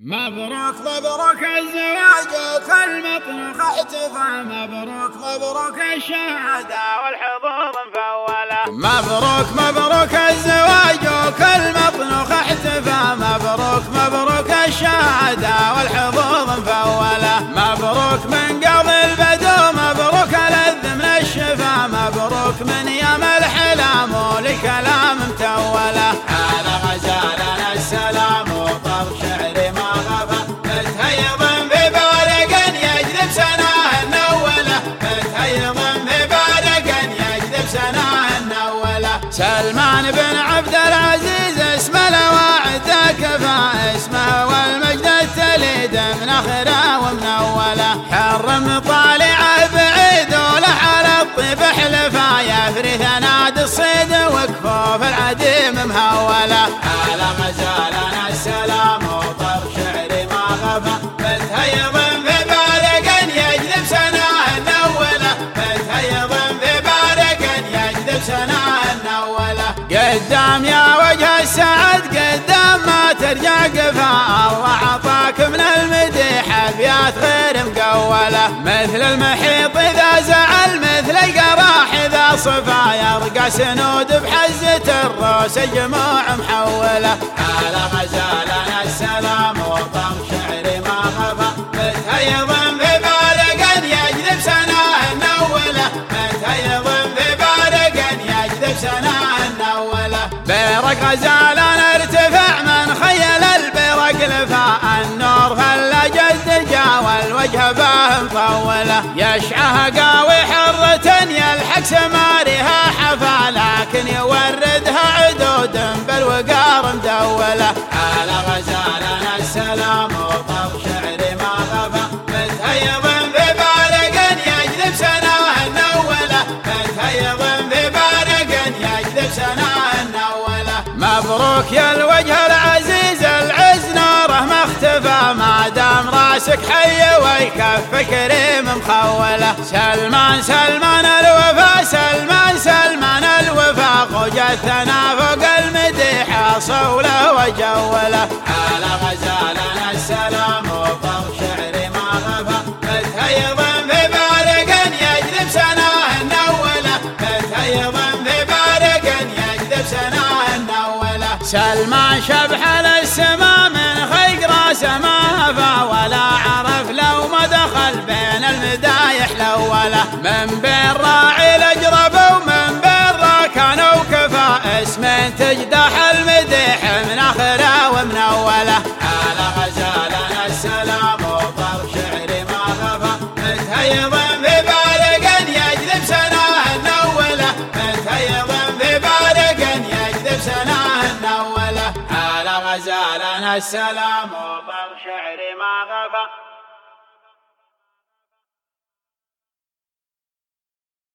مبروك مبروك الزواج المطلوخ احتفى. مبروك مبروك الشهادة والحظوظ مفولة. مبروك مبروك الزواج المطلوخ احتفى. مبروك مبروك الشهادة والحظوظ مفولة. مبروك من قاضي البدو، مبروك لذ من الشفا. مبروك من يم الحلام ولكلام متولة. على غزالنا السلام وطر شعري ما غفى. متهيض ببارق يجذب سناه النولة. متهيض ببارق يجذب سناه النولة. سلمان بن عبد العزيز اسمه لواعد كفى. اسمه والمجد التليد من اخره ومنوله. حرم طالعه بعيد وله على الطيب حلفا. يفرث نادي الصيد وكفوف العديم مهوله. على غزالنا السلام وطر شعري ما غفى. متهيض ببارق يجذب سناه النوله. متهيض ببارق يجذب سناه النوله. قدام يا وجه السعد قدام ما ترجع قفا. الله عطاك من المديح ابيات غير مقوله. مثل المحيط اذا زعل، مثل القراح اذا صفا. يرقى سنود بحزة الروس الجموع محوله. على غزالنا السلام وطر شعري ما غفى. متهيض ببارق يجذب سناه النوله. متهيض ببارق يجذب سناه النوله. بيرق غزالنا ارتفع من خيل البيرق لفا. النور فلج الدجا والوجه باه مطوله. يشعه قاوي حرة يلحق سمارها حفا. لكن يوردها عدود بالوقار مدوله. على غزالنا السلام وطر شعري ما غفى. متهيض ببارق يجذب سناه النوله. متهيض ببارق يجذب سناه النوله. مبروك يا الوجه العزيز العز نوره ما اختفى. ما دام راسك حي والكف كريم مخوله. سلمان سلمان الوفا. سلمان سلمان الوفا. خجتنا فوق المديح صوله وجوله. على غزالنا السلام وطر شعري ما غفى. متهيض ببارق يجذب سناه النوله. متهيض ببارق يجذب سناه النوله. سلمان شبح للسما من خيق راسه ما هفى. ولا عرف لو ما دخل بين المدايح الاوله. من بين راعي الاجرب ومن بين راكان وكفى. اسمين تجدح المديح من اخره ومنوله. على غزالنا السلام وطر شعري ما غفى. متهيض ببارق يجذب سناه النوله. متهيض ببارق يجذب سناه النوله. على غزالنا السلام وطر شعري ما غفى.